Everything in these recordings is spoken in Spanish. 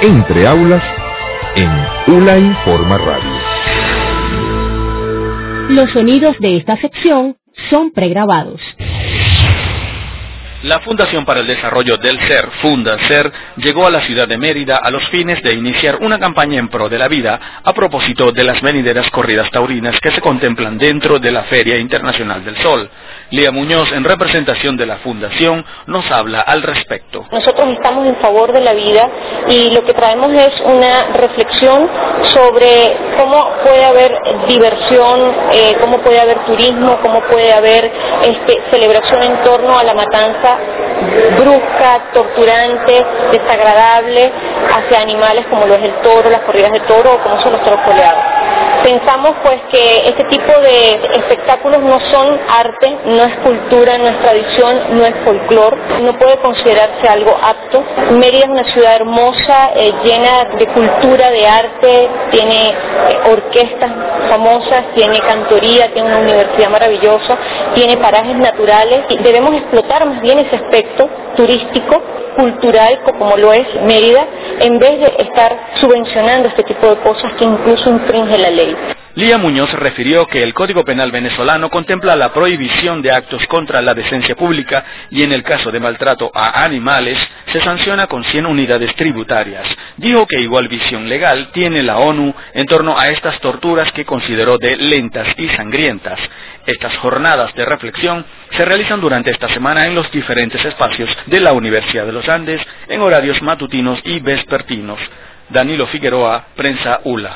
Entre Aulas en ULA Informa Radio. Los sonidos de esta sección son pregrabados. La Fundación para el Desarrollo del Ser, FundaSer, llegó a la ciudad de Mérida a los fines de iniciar una campaña en pro de la vida a propósito de las venideras corridas taurinas que se contemplan dentro de la Feria Internacional del Sol. Lía Muñoz, en representación de la Fundación, nos habla al respecto. Nosotros estamos en favor de la vida y lo que traemos es una reflexión sobre cómo puede haber diversión, cómo puede haber turismo, cómo puede haber celebración en torno a la matanza brusca, torturante, desagradable hacia animales como lo es el toro, las corridas de toro o como son los toros toreados. Pensamos pues que este tipo de espectáculos no son arte, no es cultura, no es tradición, no es folclore, no puede considerarse algo apto. Mérida es una ciudad hermosa, llena de cultura, de arte, tiene orquestas famosas, tiene cantoría, tiene una universidad maravillosa, tiene parajes naturales y debemos explotar más bien ese aspecto turístico, cultural, como lo es Mérida, en vez de estar subvencionando este tipo de cosas que incluso infringe la ley. Lía Muñoz refirió que el Código Penal venezolano contempla la prohibición de actos contra la decencia pública y en el caso de maltrato a animales se sanciona con 100 unidades tributarias. Dijo que igual visión legal tiene la ONU en torno a estas torturas que consideró de lentas y sangrientas. Estas jornadas de reflexión se realizan durante esta semana en los diferentes espacios de la Universidad de los Andes en horarios matutinos y vespertinos. Danilo Figueroa, Prensa ULA.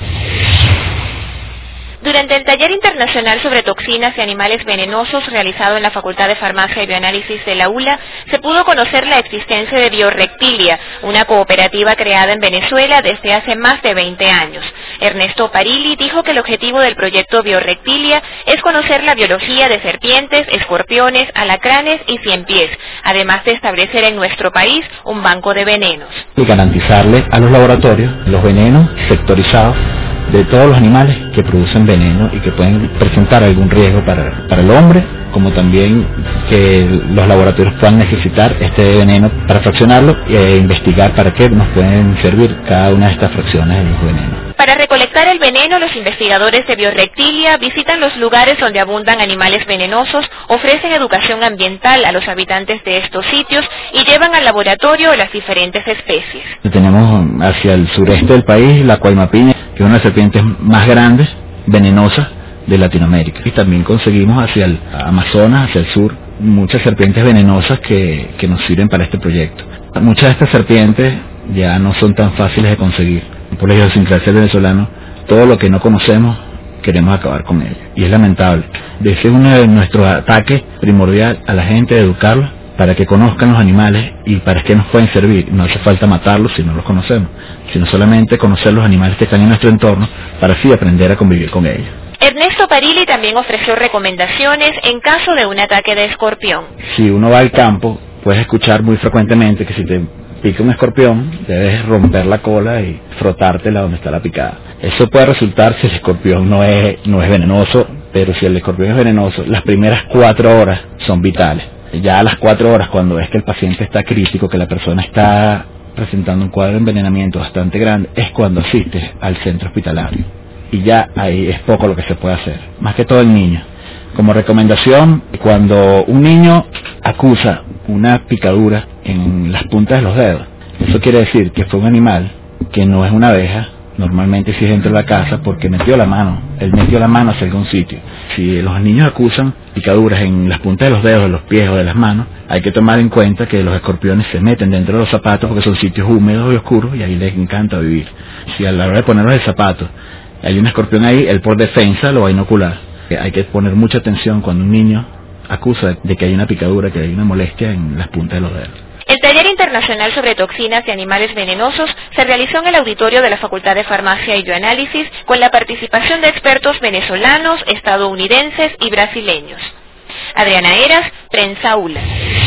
Durante el taller internacional sobre toxinas y animales venenosos realizado en la Facultad de Farmacia y Bioanálisis de la ULA, se pudo conocer la existencia de Biorreptilia, una cooperativa creada en Venezuela desde hace más de 20 años. Ernesto Parilli dijo que el objetivo del proyecto Biorreptilia es conocer la biología de serpientes, escorpiones, alacranes y ciempiés, además de establecer en nuestro país un banco de venenos. Y garantizarle a los laboratorios los venenos sectorizados de todos los animales que producen veneno y que pueden presentar algún riesgo para el hombre, como también que los laboratorios puedan necesitar este veneno para fraccionarlo e investigar para qué nos pueden servir cada una de estas fracciones de los venenos. Para recolectar el veneno, los investigadores de Biorreptilia visitan los lugares donde abundan animales venenosos, ofrecen educación ambiental a los habitantes de estos sitios y llevan al laboratorio las diferentes especies. Tenemos hacia el sureste del país la cuaymapiña, que es una de las serpientes más grandes, venenosas de Latinoamérica. Y también conseguimos hacia el Amazonas, hacia el sur, muchas serpientes venenosas que nos sirven para este proyecto. Muchas de estas serpientes ya no son tan fáciles de conseguir. Por la idiosincrasia del venezolano, todo lo que no conocemos queremos acabar con ello. Y es lamentable. Ese es uno de nuestros ataques primordial a la gente, educarlos para que conozcan los animales y para qué nos pueden servir. No hace falta matarlos si no los conocemos, sino solamente conocer los animales que están en nuestro entorno para así aprender a convivir con ellos. Ernesto Parilli también ofreció recomendaciones en caso de un ataque de escorpión. Si uno va al campo, puedes escuchar muy frecuentemente que si te pica un escorpión, debes romper la cola y frotártela donde está la picada. Eso puede resultar si el escorpión no es venenoso, pero si el escorpión es venenoso, las primeras 4 horas son vitales. Ya a las 4 horas, cuando ves que el paciente está crítico, que la persona está presentando un cuadro de envenenamiento bastante grande, es cuando asistes al centro hospitalario. Y ya ahí es poco lo que se puede hacer, más que todo el niño. Como recomendación, cuando un niño acusa una picadura en las puntas de los dedos, eso quiere decir que fue un animal que no es una abeja, normalmente si es dentro de la casa porque él metió la mano hacia algún sitio. Si los niños acusan picaduras en las puntas de los dedos, de los pies o de las manos, hay que tomar en cuenta que los escorpiones se meten dentro de los zapatos porque son sitios húmedos y oscuros y ahí les encanta vivir. Si a la hora de ponerlos el zapato hay un escorpión ahí, él por defensa lo va a inocular. Hay que poner mucha atención cuando un niño acusa de que hay una picadura, que hay una molestia en las puntas de los dedos. El taller internacional sobre toxinas y animales venenosos se realizó en el auditorio de la Facultad de Farmacia y Bioanálisis con la participación de expertos venezolanos, estadounidenses y brasileños. Adriana Eras, Prensa ULA.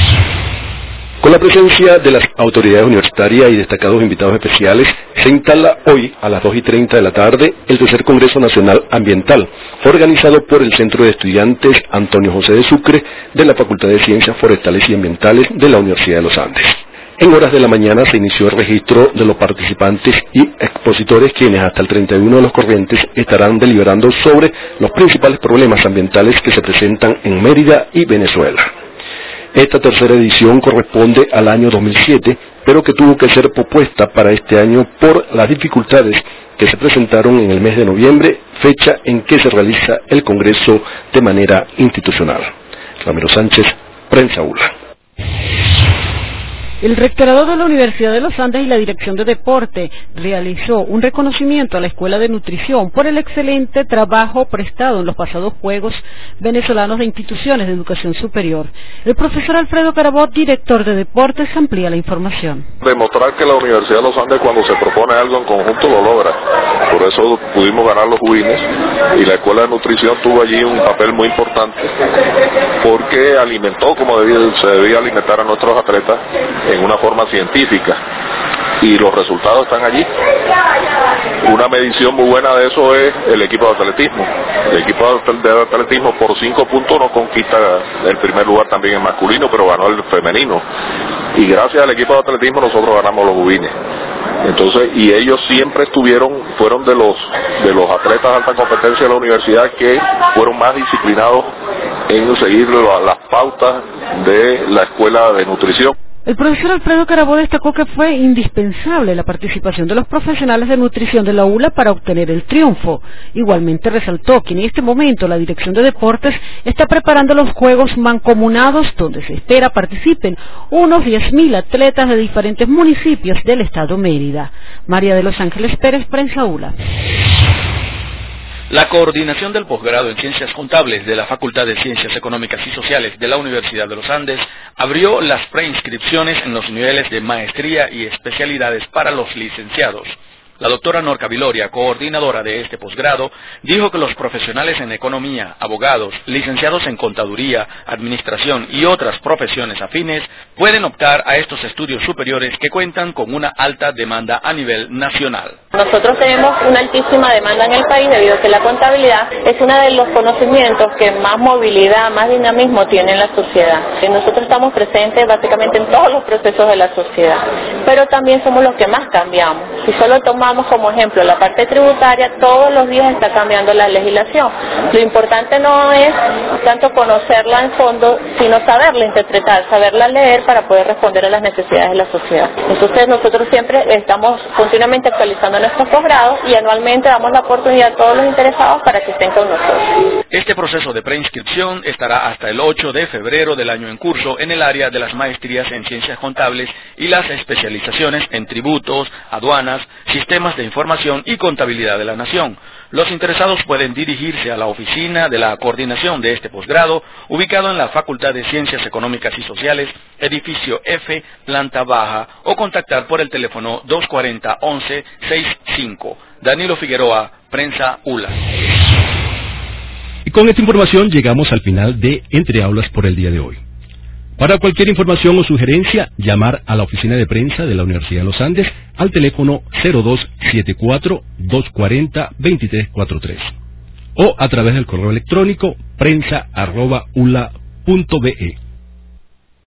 Con la presencia de las autoridades universitarias y destacados invitados especiales, se instala hoy a las 2:30 de la tarde el tercer Congreso Nacional Ambiental, organizado por el Centro de Estudiantes Antonio José de Sucre de la Facultad de Ciencias Forestales y Ambientales de la Universidad de los Andes. En horas de la mañana se inició el registro de los participantes y expositores quienes hasta el 31 de los corrientes estarán deliberando sobre los principales problemas ambientales que se presentan en Mérida y Venezuela. Esta tercera edición corresponde al año 2007, pero que tuvo que ser propuesta para este año por las dificultades que se presentaron en el mes de noviembre, fecha en que se realiza el Congreso de manera institucional. Ramiro Sánchez, Prensa ULA. El Rectorado de la Universidad de los Andes y la Dirección de Deporte realizó un reconocimiento a la Escuela de Nutrición por el excelente trabajo prestado en los pasados Juegos Venezolanos de Instituciones de Educación Superior. El profesor Alfredo Carabobo, director de Deportes, amplía la información. Demostrar que la Universidad de los Andes, cuando se propone algo en conjunto, lo logra. Por eso pudimos ganar los Wines y la Escuela de Nutrición tuvo allí un papel muy importante porque alimentó como se debía alimentar a nuestros atletas en una forma científica y los resultados están allí. Una medición muy buena de eso es el equipo de atletismo. El equipo de atletismo por 5 puntos no conquista el primer lugar también en masculino, pero ganó el femenino. Y gracias al equipo de atletismo nosotros ganamos los Wines. Entonces, y ellos siempre fueron de los atletas de alta competencia de la universidad que fueron más disciplinados en seguir las pautas de la Escuela de Nutrición. El profesor Alfredo Carabobo destacó que fue indispensable la participación de los profesionales de nutrición de la ULA para obtener el triunfo. Igualmente resaltó que en este momento la Dirección de Deportes está preparando los Juegos Mancomunados, donde se espera participen unos 10.000 atletas de diferentes municipios del estado Mérida. María de los Ángeles Pérez, Prensa ULA. La Coordinación del Posgrado en Ciencias Contables de la Facultad de Ciencias Económicas y Sociales de la Universidad de los Andes abrió las preinscripciones en los niveles de maestría y especialidades para los licenciados. La doctora Norca Viloria, coordinadora de este posgrado, dijo que los profesionales en economía, abogados, licenciados en contaduría, administración y otras profesiones afines pueden optar a estos estudios superiores que cuentan con una alta demanda a nivel nacional. Nosotros tenemos una altísima demanda en el país debido a que la contabilidad es uno de los conocimientos que más movilidad, más dinamismo tiene en la sociedad. Nosotros estamos presentes básicamente en todos los procesos de la sociedad, pero también somos los que más cambiamos. Si solo tomamos como ejemplo la parte tributaria, todos los días está cambiando la legislación. Lo importante no es tanto conocerla en fondo, sino saberla interpretar, saberla leer para poder responder a las necesidades de la sociedad. Entonces nosotros siempre estamos continuamente actualizando nuestros posgrados y anualmente damos la oportunidad a todos los interesados para que estén con nosotros. Este proceso de preinscripción estará hasta el 8 de febrero del año en curso en el área de las maestrías en ciencias contables y las especializaciones en tributos, aduanas, sistemas de información y contabilidad de la Nación. Los interesados pueden dirigirse a la oficina de la coordinación de este posgrado, ubicado en la Facultad de Ciencias Económicas y Sociales, edificio F, planta baja, o contactar por el teléfono 240-1165. Danilo Figueroa, Prensa ULA. Y con esta información llegamos al final de Entre Aulas por el día de hoy. Para cualquier información o sugerencia, llamar a la oficina de prensa de la Universidad de los Andes al teléfono 0274-240-2343 o a través del correo electrónico prensa@ula.be.